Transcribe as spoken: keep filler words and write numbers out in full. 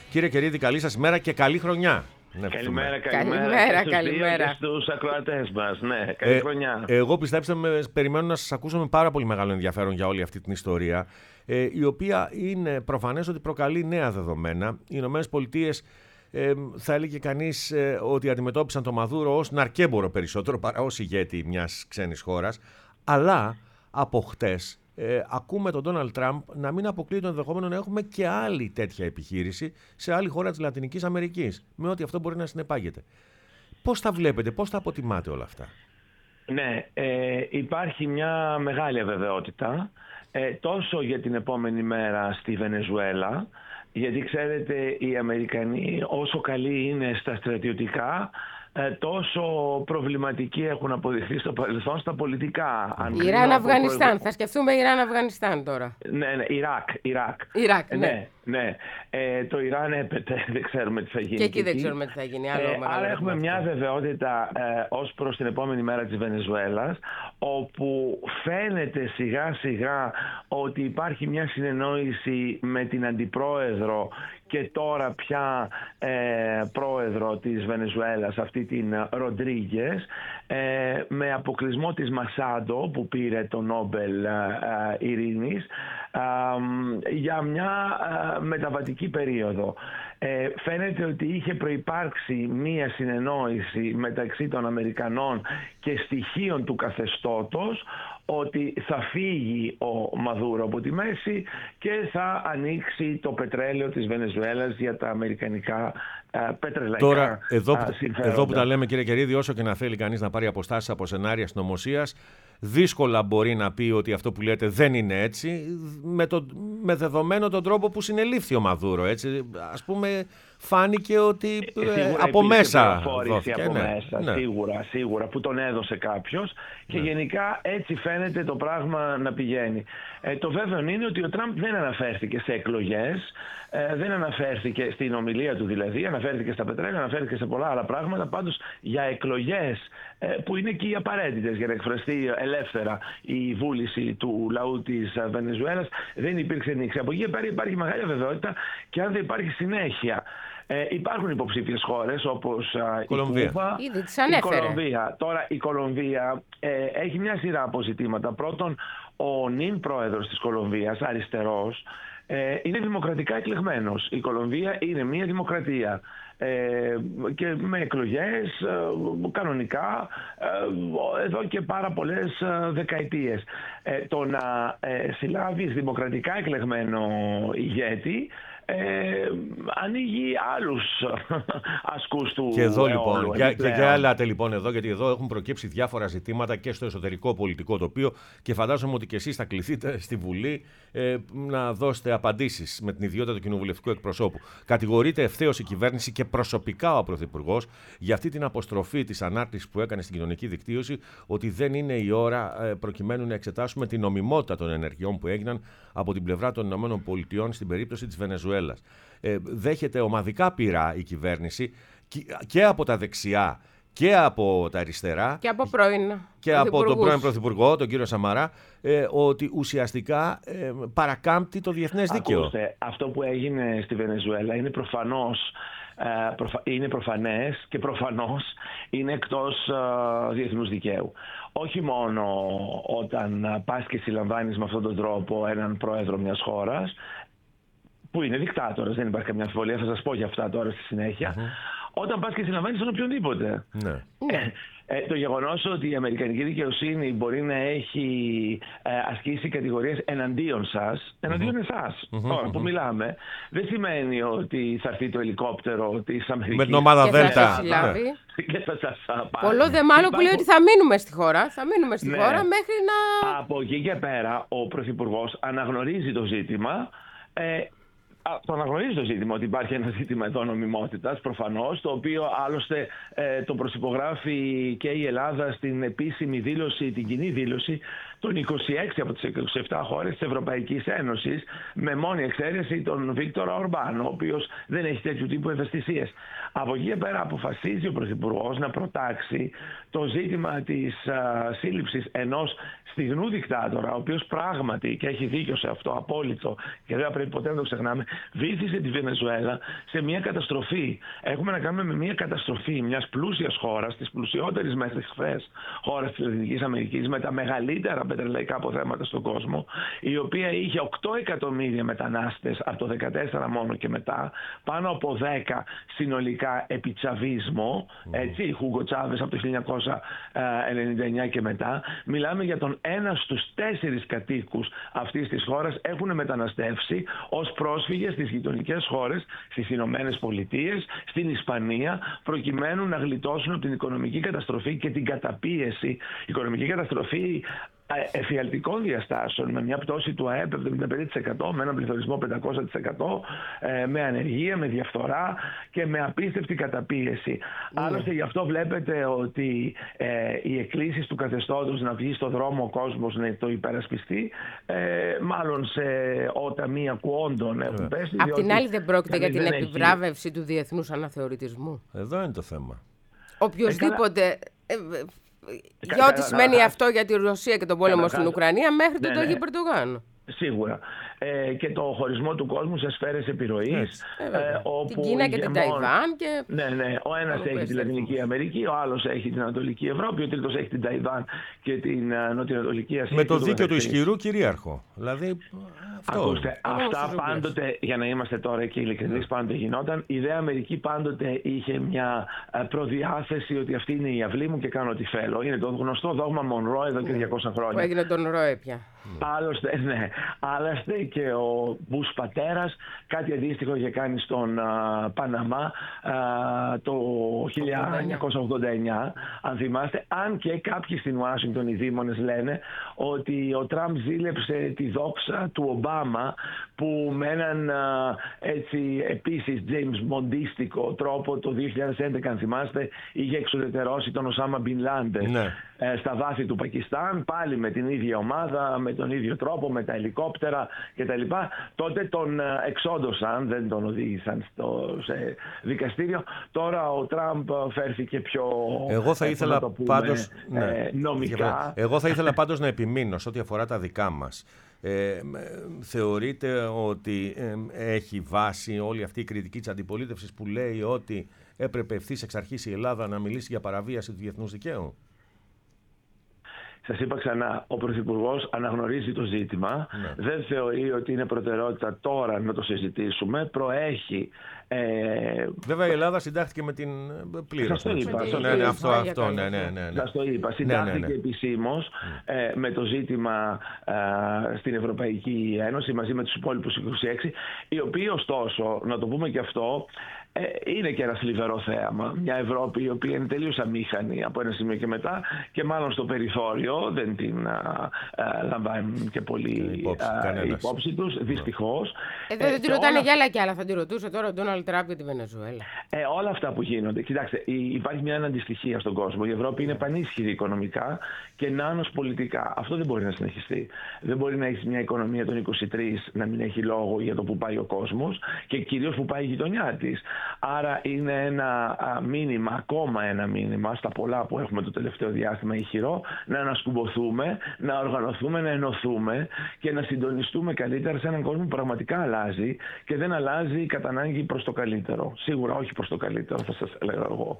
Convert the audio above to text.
Κύριε Κερίδη, καλή σας ημέρα και καλή χρονιά. Καλημέρα, καλημέρα, καλημέρα, καλημέρα. Και στους ακροατές μας. Ναι, καλή ε, χρονιά. Εγώ πιστέψτε με, περιμένω να σας ακούσω με πάρα πολύ μεγάλο ενδιαφέρον για όλη αυτή την ιστορία, ε, η οποία είναι προφανές ότι προκαλεί νέα δεδομένα. Οι Ηνωμένες Πολιτείες, ε, θα έλεγε κανείς ε, ότι αντιμετώπισαν τον Μαδούρο ως ναρκέμπορο περισσότερο παρά ως ηγέτη μιας ξένης χώρας, αλλά από χτες Ε, ακούμε τον Ντόναλντ Τραμπ να μην αποκλείει το ενδεχόμενο να έχουμε και άλλη τέτοια επιχείρηση σε άλλη χώρα της Λατινικής Αμερικής, με ό,τι αυτό μπορεί να συνεπάγεται. Πώς τα βλέπετε, πώς τα αποτιμάτε όλα αυτά? Ναι, ε, υπάρχει μια μεγάλη αβεβαιότητα, ε, τόσο για την επόμενη μέρα στη Βενεζουέλα, γιατί ξέρετε οι Αμερικανοί όσο καλοί είναι στα στρατιωτικά, τόσο προβληματικοί έχουν αποδειχθεί στο παρελθόν στα πολιτικά. Ιράν-Αφγανιστάν. Προηγου... Θα σκεφτούμε Ιράν-Αφγανιστάν τώρα. Ναι, ναι, Ιράκ. Ιράκ, Ιράκ ναι. ναι, ναι. Ε, το Ιράν έπεται, δεν ξέρουμε τι θα γίνει. Και εκεί δεν ξέρουμε τι θα γίνει. Άλλο ε, άρα έχουμε αυτό. Μια βεβαιότητα ε, ως προς την επόμενη μέρα της Βενεζουέλας, όπου φαίνεται σιγά σιγά ότι υπάρχει μια συνεννόηση με την αντιπρόεδρο και τώρα πια ε, πρόεδρο της Βενεζουέλας, αυτή την Ροντρίγκες, ε, με αποκλεισμό της Μασάντο που πήρε το Νόμπελ ε, ε, Ειρήνης, ε, για μια ε, μεταβατική περίοδο. Ε, φαίνεται ότι είχε προϋπάρξει μία συνεννόηση μεταξύ των Αμερικανών και στοιχείων του καθεστώτος ότι θα φύγει ο Μαδούρο από τη μέση και θα ανοίξει το πετρέλαιο της Βενεζουέλας για τα αμερικανικά α, πετρελαϊκά Τώρα, εδώ, α, συμφέροντα. Εδώ που τα λέμε, κύριε Κερίδη, όσο και να θέλει κανείς να πάρει αποστάσεις από σενάρια συνωμοσίας, δύσκολα μπορεί να πει ότι αυτό που λέτε δεν είναι έτσι, με, το, με δεδομένο τον τρόπο που συνελήφθη ο Μαδούρο. Έτσι. Ας πούμε, φάνηκε ότι ε, από μέσα δόθηκε. Από ναι, μέσα, ναι. Σίγουρα, σίγουρα, που τον έδωσε κάποιος και ναι. Γενικά έτσι φαίνεται το πράγμα να πηγαίνει. Ε, το βέβαιο είναι ότι ο Τραμπ δεν αναφέρθηκε σε εκλογές, ε, δεν αναφέρθηκε στην ομιλία του δηλαδή, αναφέρθηκε στα πετρέλαια, αναφέρθηκε σε πολλά άλλα πράγματα, πάντως για εκλογές ε, που είναι και οι απαραίτητες για να εκφραστεί ελεύθερα η βούληση του λαού της Βενεζουέλας, δεν υπήρξε νήξη. Από εκεί πέρα υπάρχει μεγάλη βεβαιότητα και αν δεν υπάρχει συνέχεια. Ε, υπάρχουν υποψήφιες χώρες όπως α, η Κούβα, η Κολομβία. Τώρα η Κολομβία ε, έχει μια σειρά από ζητήματα. Πρώτον, ο νυν πρόεδρος της Κολομβίας, αριστερός, ε, είναι δημοκρατικά εκλεγμένος. Η Κολομβία είναι μια δημοκρατία. Ε, και με εκλογές ε, κανονικά ε, εδώ και πάρα πολλές ε, δεκαετίες. Ε, το να ε, συλλάβεις δημοκρατικά εκλεγμένο ηγέτη Ε, ανοίγει άλλους ασκούς του και εδώ αιώλου, λοιπόν, και, και, και άλλατε λοιπόν εδώ, γιατί εδώ έχουν προκύψει διάφορα ζητήματα και στο εσωτερικό πολιτικό τοπίο και φαντάζομαι ότι και εσείς θα κληθείτε στη Βουλή ε, να δώσετε απαντήσεις με την ιδιότητα του κοινοβουλευτικού εκπροσώπου. Κατηγορείται ευθέως η κυβέρνηση και προσωπικά ο Πρωθυπουργός για αυτή την αποστροφή της ανάρτησης που έκανε στην κοινωνική δικτύωση, ότι δεν είναι η ώρα ε, προκειμένου να εξετάσουμε την νομιμότητα των ενεργειών που έγιναν από την πλευρά των ΗΠΑ στην περίπτωση της Βενεζουέλας. Ε, δέχεται ομαδικά πειρά η κυβέρνηση και από τα δεξιά και από τα αριστερά και από, πρώην και από τον πρώην Πρωθυπουργό, τον κύριο Σαμαρά, ε, ότι ουσιαστικά ε, παρακάμπτει το διεθνές δίκαιο. Ακούστε, αυτό που έγινε στη Βενεζουέλα είναι προφανώς ε, προφα... είναι προφανές και προφανώς είναι εκτός ε, διεθνούς δικαίου. Όχι μόνο όταν πας και συλλαμβάνεις με αυτόν τον τρόπο έναν πρόεδρο μιας χώρας, που είναι δικτάτορας, δεν υπάρχει καμιά αμφιβολία, θα σας πω για αυτά τώρα στη συνέχεια. Mm-hmm. Όταν πας και συλλαμβάνεις τον οποιονδήποτε. Ναι. Ε, ε, το γεγονός ότι η αμερικανική δικαιοσύνη μπορεί να έχει ε, ασκήσει κατηγορίες εναντίον σας, εναντίον mm-hmm. εσάς, mm-hmm. τώρα που μιλάμε, δεν σημαίνει ότι θα έρθει το ελικόπτερο της Αμερικής με την ομάδα Δέλτα και θα σας πάρει. Πολλό δε μάλλον Υπάρχουν... που λέει ότι θα μείνουμε στη χώρα, θα μείνουμε στη ναι. χώρα μέχρι να... Από εκεί και πέρα ο Πρωθυπουργός αναγνωρίζει το ζήτημα. Ε, Το αναγνωρίζει το ζήτημα ότι υπάρχει ένα ζήτημα εδώ νομιμότητας, προφανώς, το οποίο άλλωστε ε, το προσυπογράφει και η Ελλάδα στην επίσημη δήλωση, την κοινή δήλωση των είκοσι έξι από τις είκοσι επτά χώρες της Ευρωπαϊκής Ένωσης, με μόνη εξαίρεση τον Βίκτορα Ορμπάν, ο οποίος δεν έχει τέτοιου τύπου ευαισθησίες. Από εκεί και πέρα αποφασίζει ο Πρωθυπουργός να προτάξει το ζήτημα της α, σύλληψης ενός στιγνού δικτάτορα, ο οποίος πράγματι, και έχει δίκιο σε αυτό απόλυτο και δεν πρέπει ποτέ να το ξεχνάμε, βήθησε τη Βενεζουέλα σε μια καταστροφή. Έχουμε να κάνουμε με μια καταστροφή μιας πλούσιας χώρας, της πλουσιότερης μέχρι χθες χώρας της Λατινικής Αμερικής, με τα μεγαλύτερα πετρελαϊκά αποθέματα στον κόσμο, η οποία είχε οκτώ εκατομμύρια μετανάστες από το δεκατέσσερα μόνο και μετά, πάνω από δέκα συνολικά επί τσαβίσμο, έτσι, Χούγκο Τσάβες από το χίλια εννιακόσια ενενήντα εννιά και μετά. Μιλάμε για τον ένα στους τέσσερις κατοίκους αυτής της χώρας έχουν μεταναστεύσει ως πρόσφυγες στις γειτονικές χώρες, στις Ηνωμένες Πολιτείες, στην Ισπανία, προκειμένου να γλιτώσουν από την οικονομική καταστροφή και την καταπίεση. Η οικονομική καταστροφή εφιαλτικών διαστάσεων, με μια πτώση του ΑΕΠ εβδομήντα πέντε τοις εκατό, με έναν πληθωρισμό πεντακόσια τοις εκατό, με ανεργία, με διαφθορά και με απίστευτη καταπίεση. Mm. Άλλωστε γι' αυτό βλέπετε ότι ε, οι εκκλήσεις του καθεστώτος να βγει στον δρόμο ο κόσμος να το υπερασπιστεί, ε, μάλλον σε ότα μία κουόντων έχουν πέσει. Απ' την άλλη δεν πρόκειται για την επιβράβευση έχει... του διεθνούς αναθεωρητισμού. Εδώ είναι το θέμα. Οποιοςδήποτε... Ε, για ό,τι σημαίνει αυτό για τη Ρωσία και τον πόλεμο στην Ουκρανία μέχρι τον Ταγί Ερντογάν. Σίγουρα. Ε, και το χωρισμό του κόσμου σε σφαίρες επιρροής. Ε, όπου την Κίνα και ηγεμόν... την Ταϊβάν. Και... Ναι, ναι. Ο ένας έχει τη Λατινική Αμερική, ο άλλος έχει την Ανατολική Ευρώπη, ο τρίτος έχει την Ταϊβάν και την uh, Νοτιοανατολική Ασία. Με το δίκαιο του ισχυρού κυρίαρχο. Δηλαδή. Αυτό. Ακούστε, αυτά πάντοτε, για να είμαστε τώρα και ειλικρινείς, πάντοτε γινόταν. Η ΔΕ Αμερική πάντοτε είχε μια προδιάθεση ότι αυτή είναι η αυλή μου και κάνω ό,τι θέλω. Είναι το γνωστό δόγμα Μονρό εδώ και διακόσια χρόνια. Που έγινε τον Ροέ πια. Άλλωστε, ναι. Άλλωστε και ο Μπούς πατέρας κάτι αντίστοιχο είχε κάνει στον α, Παναμά α, το χίλια εννιακόσια ογδόντα εννιά, αν θυμάστε, αν και κάποιοι στην Ουάσιγκτον οι δήμονες λένε ότι ο Τραμπ ζήλεψε τη δόξα του Ομπάμα, που με έναν α, έτσι επίσης James Bondίστικο τρόπο το δύο χιλιάδες έντεκα, αν θυμάστε, είχε εξουδετερώσει τον Οσάμα Μπιν Λάντεν, ναι, ε, στα βάθη του Πακιστάν, πάλι με την ίδια ομάδα, με τον ίδιο τρόπο, με τα ελικόπτερα κτλ. Τότε τον εξόντωσαν, δεν τον οδήγησαν στο, σε δικαστήριο. Τώρα ο Τραμπ φέρθηκε πιο... Εγώ θα ήθελα πούμε, πάντως, ε, ναι, νομικά. Εγώ θα ήθελα πάντως να επιμείνω σε ό,τι αφορά τα δικά μας. Ε, θεωρείτε ότι ε, έχει βάση όλη αυτή η κριτική της αντιπολίτευσης που λέει ότι έπρεπε ευθύς εξ αρχής η Ελλάδα να μιλήσει για παραβίαση του διεθνούς δικαίου? Σας είπα ξανά, ο Πρωθυπουργός αναγνωρίζει το ζήτημα, ναι, δεν θεωρεί ότι είναι προτεραιότητα τώρα να το συζητήσουμε, προέχει... Ε... Βέβαια η Ελλάδα συντάχθηκε με την πλήρωση. Σας το είπα. Ναι, ναι, ναι, αυτό, αυτό, ναι, ναι, ναι. Σας το είπα. Συντάχθηκε ναι, ναι, ναι. επισήμως mm. ε, με το ζήτημα ε, στην Ευρωπαϊκή Ένωση μαζί με τους υπόλοιπους είκοσι έξι, οι οποίοι ωστόσο, να το πούμε και αυτό, ε, είναι και ένα θλιβερό θέαμα. Μια Ευρώπη η οποία είναι τελείως αμήχανη από ένα σημείο και μετά και μάλλον στο περιθώριο, δεν την α, α, λαμβάνουν και πολύ υπόψη, α, υπόψη τους, δυστυχώς. Εδώ δεν ε, τη ρωτάνε όλα... για άλλα και άλλα, θα τη ρωτούσε τώρα ο Ντόναλντ Τραμπ για τη Βενεζουέλα. Ε, όλα αυτά που γίνονται. Κοιτάξτε, υπάρχει μια αντιστοιχία στον κόσμο. Η Ευρώπη είναι πανίσχυρη οικονομικά και νάνος πολιτικά. Αυτό δεν μπορεί να συνεχιστεί. Δεν μπορεί να έχει μια οικονομία των είκοσι τρία να μην έχει λόγο για το που πάει ο κόσμος και κυρίως που πάει η γειτονιά της. Άρα είναι ένα μήνυμα, ακόμα ένα μήνυμα, στα πολλά που έχουμε το τελευταίο διάστημα ηχηρό, να ανασκουμποθούμε, να οργανωθούμε, να ενωθούμε και να συντονιστούμε καλύτερα σε έναν κόσμο που πραγματικά αλλάζει και δεν αλλάζει κατά ανάγκη προς το καλύτερο. Σίγουρα όχι προς το καλύτερο, θα σας έλεγα εγώ.